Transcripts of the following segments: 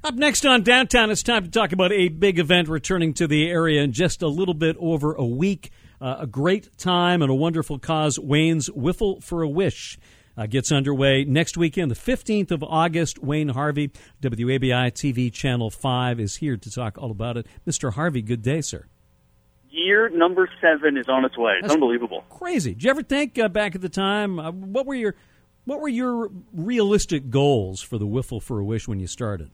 Up next on Downtown, it's time to talk about a big event returning to the area in just a little bit over a week. A great time and a wonderful cause. Wayne's Wiffle for a Wish gets underway next weekend, the 15th of August. Wayne Harvey, WABI TV Channel 5, is here to talk all about it. Mr. Harvey, good day, sir. Year number 7 is on its way. It's unbelievable. Crazy. Did you ever think back at the time, what were your realistic goals for the Wiffle for a Wish when you started?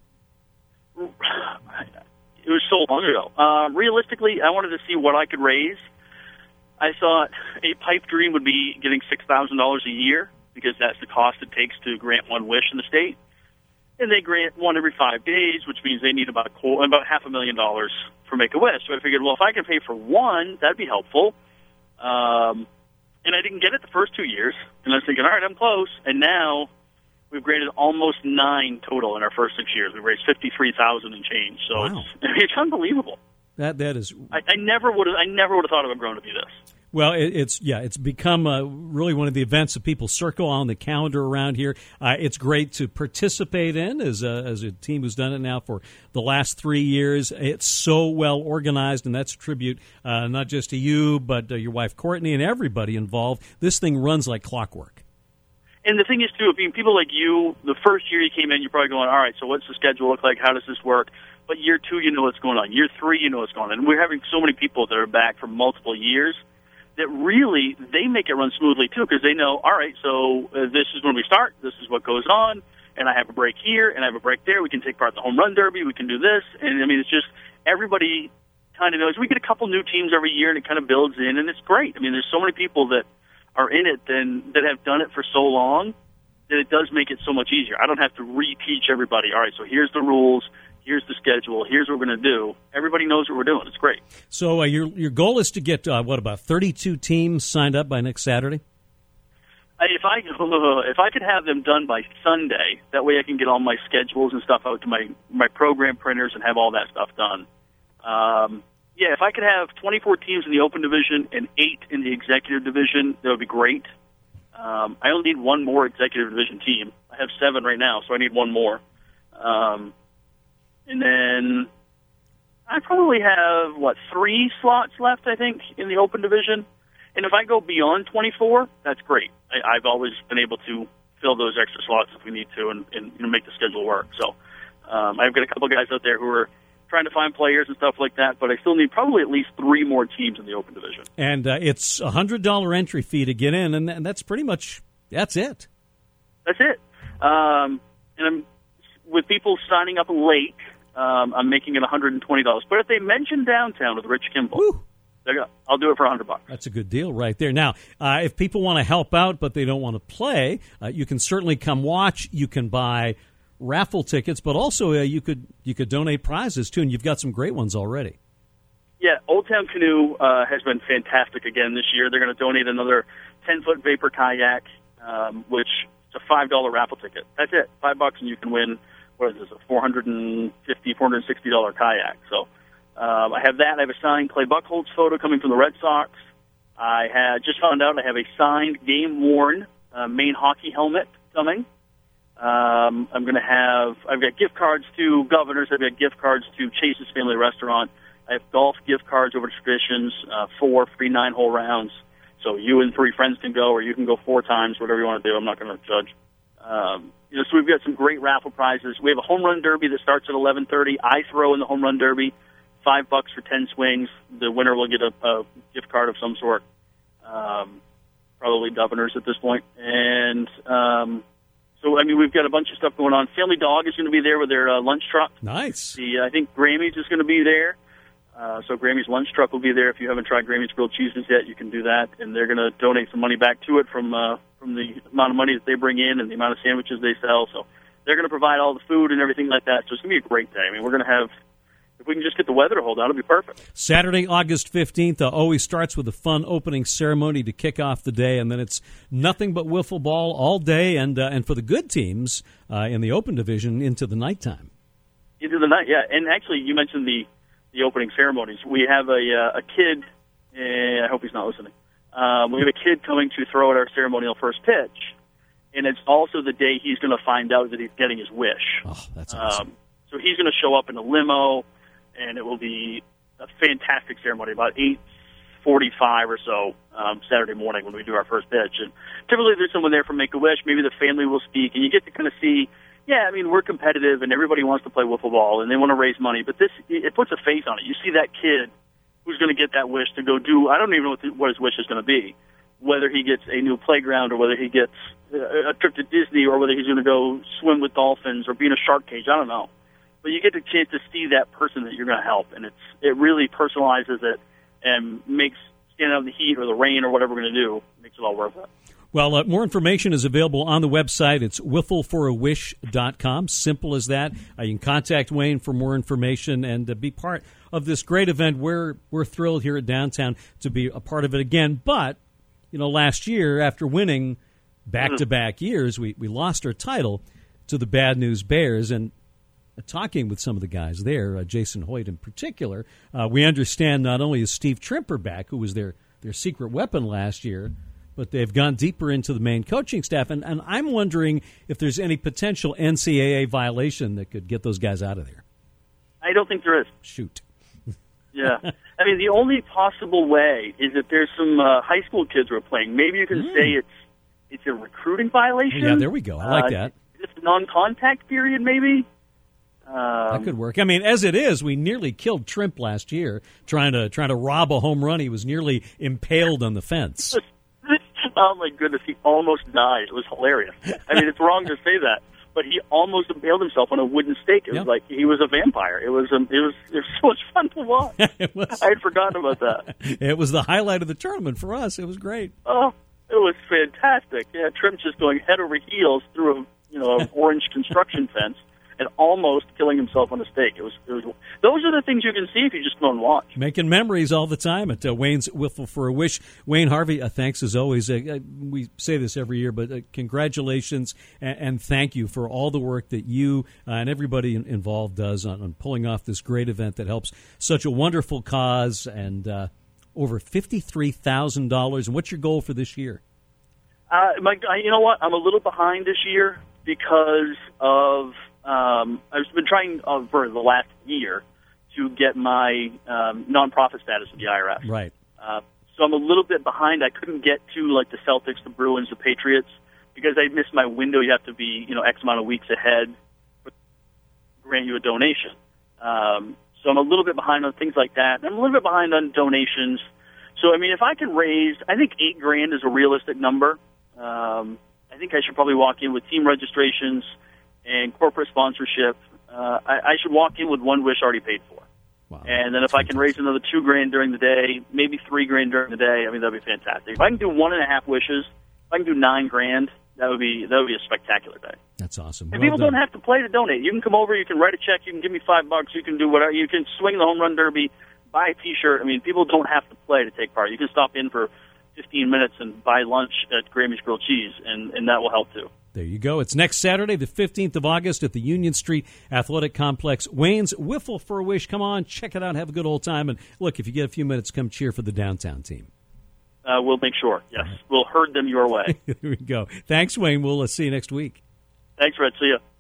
It was so long ago. Realistically, I wanted to see what I could raise. I thought a pipe dream would be getting $6,000 a year because that's the cost it takes to grant one wish in the state. And they grant one every 5 days, which means they need about $500,000 for Make-A-Wish. So I figured, well, if I can pay for one, that'd be helpful. And I didn't get it the first 2 years. And I was thinking, all right, I'm close. And now we've graded almost 9 total in our first 6 years. We've raised $53,000 and change. So wow. It's unbelievable. That is. I never would have thought it would grow to be this. Well, it's become really one of the events that people circle on the calendar around here. It's great to participate in as a team who's done it now for the last 3 years. It's so well organized, and that's a tribute not just to you, but your wife Courtney and everybody involved. This thing runs like clockwork. And the thing is, too, people like you, the first year you came in, you're probably going, all right, so what's the schedule look like? How does this work? But year 2, you know what's going on. Year 3, you know what's going on. And we're having so many people that are back for multiple years that really, they make it run smoothly, too, because they know, all right, so this is when we start, this is what goes on, and I have a break here, and I have a break there. We can take part in the home run derby. We can do this. And, I mean, it's just everybody kind of knows. We get a couple new teams every year, and it kind of builds in, and it's great. I mean, there's so many people that are in it that have done it for so long that it does make it so much easier. I don't have to reteach everybody, all right, so here's the rules, here's the schedule, here's what we're going to do. Everybody knows what we're doing. It's great. So your goal is to get, about 32 teams signed up by next Saturday? If I could have them done by Sunday, that way I can get all my schedules and stuff out to my program printers and have all that stuff done. If I could have 24 teams in the open division and 8 in the executive division, that would be great. I only need one more executive division team. I have 7 right now, so I need one more. And then I probably have, 3 slots left, I think, in the open division. And if I go beyond 24, that's great. I've always been able to fill those extra slots if we need to and make the schedule work. So I've got a couple guys out there who are trying to find players and stuff like that, but I still need probably at least 3 more teams in the open division. And it's a $100 entry fee to get in, and that's pretty much, that's it. That's it. And with people signing up late, I'm making it $120. But if they mention Downtown with Rich Kimball, I'll do it for $100. That's a good deal right there. Now, if people want to help out but they don't want to play, you can certainly come watch. You can buy raffle tickets, but also you could donate prizes too, and you've got some great ones already. Yeah, Old Town Canoe has been fantastic again this year. They're going to donate another 10-foot vapor kayak, which is a $5 raffle ticket. That's it, $5, and you can win. What is this? A $450, $460 kayak. So I have that. I have a signed Clay Buchholz photo coming from the Red Sox. I had just found out I have a signed game-worn Maine hockey helmet coming. I've got gift cards to Governors. I've got gift cards to Chase's Family Restaurant. I have golf gift cards over to Traditions, 4 free 9-hole rounds. So you and 3 friends can go, or you can go 4 times, whatever you want to do. I'm not going to judge. So we've got some great raffle prizes. We have a home run derby that starts at 11:30. I throw in the home run derby, $5 for 10 swings. The winner will get a gift card of some sort, probably Governors at this point. And we've got a bunch of stuff going on. Family Dog is going to be there with their lunch truck. Nice. I think Grammy's is going to be there. So Grammy's lunch truck will be there. If you haven't tried Grammy's grilled cheeses yet, you can do that. And they're going to donate some money back to it from the amount of money that they bring in and the amount of sandwiches they sell. So they're going to provide all the food and everything like that. So it's going to be a great day. I mean, we're going to have, if we can just get the weather to hold out, it'll be perfect. Saturday, August 15th, always starts with a fun opening ceremony to kick off the day, and then it's nothing but wiffle ball all day, and for the good teams in the open division into the nighttime. Into the night, yeah. And actually, you mentioned the opening ceremonies. We have a kid, I hope he's not listening. We have a kid coming to throw at our ceremonial first pitch, and it's also the day he's going to find out that he's getting his wish. Oh, that's awesome. So he's going to show up in a limo, and it will be a fantastic ceremony, about 8:45 or so Saturday morning when we do our first pitch. And typically there's someone there from Make-A-Wish. Maybe the family will speak, and you get to kind of see, yeah, I mean, we're competitive, and everybody wants to play wiffle ball, and they want to raise money. But it puts a face on it. You see that kid who's going to get that wish to go do, I don't even know what his wish is going to be, whether he gets a new playground or whether he gets a trip to Disney or whether he's going to go swim with dolphins or be in a shark cage. I don't know. But you get the chance to see that person that you're going to help, and it really personalizes it and makes standing out in the heat or the rain or whatever we're going to do, makes it all worth it. Well, more information is available on the website. It's wifflefораwish.com. Simple as that. You can contact Wayne for more information and be part of this great event. We're thrilled here at Downtown to be a part of it again. But, last year, after winning back-to-back years, we lost our title to the Bad News Bears. And talking with some of the guys there, Jason Hoyt in particular, we understand not only is Steve Trimper back, who was their secret weapon last year, but they've gone deeper into the main coaching staff. And I'm wondering if there's any potential NCAA violation that could get those guys out of there. I don't think there is. Shoot. Yeah. I mean, the only possible way is that there's some high school kids who are playing. Maybe you can say it's a recruiting violation. Yeah, there we go. I like that. It's a non-contact period, maybe. That could work. I mean, as it is, we nearly killed Trimp last year trying to rob a home run. He was nearly impaled on the fence. Oh my goodness, he almost died. It was hilarious. I mean, it's wrong to say that, but he almost impaled himself on a wooden stake. It was like he was a vampire. It was so much fun to watch. I had forgotten about that. It was the highlight of the tournament for us. It was great. Oh, it was fantastic. Yeah, Trimp just going head over heels through an orange construction fence and almost killing himself on a stake. It was. Those are the things you can see if you just go and watch. Making memories all the time at Wayne's Wiffle for a Wish. Wayne Harvey, thanks as always. We say this every year, but congratulations and thank you for all the work that you and everybody involved does on pulling off this great event that helps such a wonderful cause, and over $53,000. And what's your goal for this year? You know what? I'm a little behind this year because of I've been trying for the last year to get my nonprofit status with the IRS. Right. So I'm a little bit behind. I couldn't get to like the Celtics, the Bruins, the Patriots because I missed my window. You have to be X amount of weeks ahead to grant you a donation. So I'm a little bit behind on things like that. I'm a little bit behind on donations. So I mean, if I can raise, I think $8,000 is a realistic number. I think I should probably walk in with team registrations and corporate sponsorship. I should walk in with one wish already paid for. Wow, and then if I can raise another $2,000 during the day, maybe $3,000 during the day, I mean, that'd be fantastic. If I can do 1.5 wishes, if I can do $9,000, that would be a spectacular day. That's awesome. And people don't have to play to donate. You can come over, you can write a check, you can give me $5, you can do whatever, you can swing the home run derby, buy a T-shirt. I mean, people don't have to play to take part. You can stop in for 15 minutes and buy lunch at Grammy's Grilled Cheese, and that will help too. There you go. It's next Saturday, the 15th of August at the Union Street Athletic Complex. Wayne's Wiffle for a Wish. Come on, check it out, have a good old time. And look, if you get a few minutes, come cheer for the downtown team. We'll make sure, yes. We'll herd them your way. There we go. Thanks, Wayne. We'll see you next week. Thanks, Red. See you.